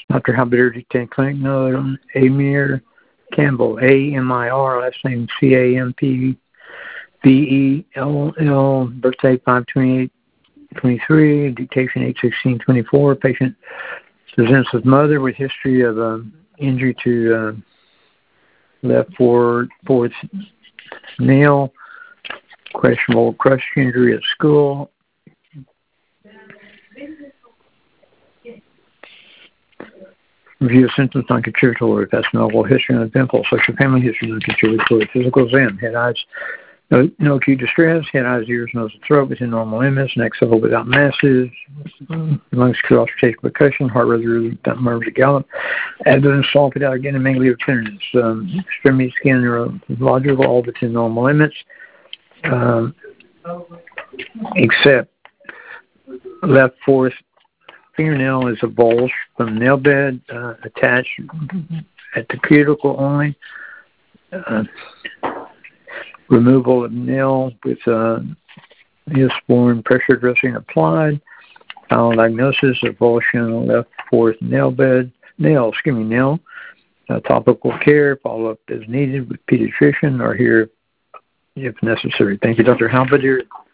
Dr. Halbeder, Detect Clinic Note on Amir Campbell, A-M-I-R, last name C-A-M-P-B-E-L-L, birthday 5/28/23, dictation 8/16/24. Patient presents with mother with history of injury to left fourth nail, questionable crush injury at school. Review of symptoms non-contributory, past medical history and pimple, social family history non-contributory, physical exam, head, eyes, no acute distress, head, eyes, ears, nose, and throat within normal limits, neck level without masses, lungs, auscultation, percussion, heart rate without murmurs or gallop, abdomen soft without again, and ganglion tenderness, extremity skin neurological, all within normal limits, except left fourth fingernail is a bulge from the nail bed, attached at the cuticle only. Removal of nail with Neosporin pressure dressing applied. Final diagnosis of avulsion left fourth nail. Topical care, follow up as needed with pediatrician or here if necessary. Thank you, Dr. Halbeder.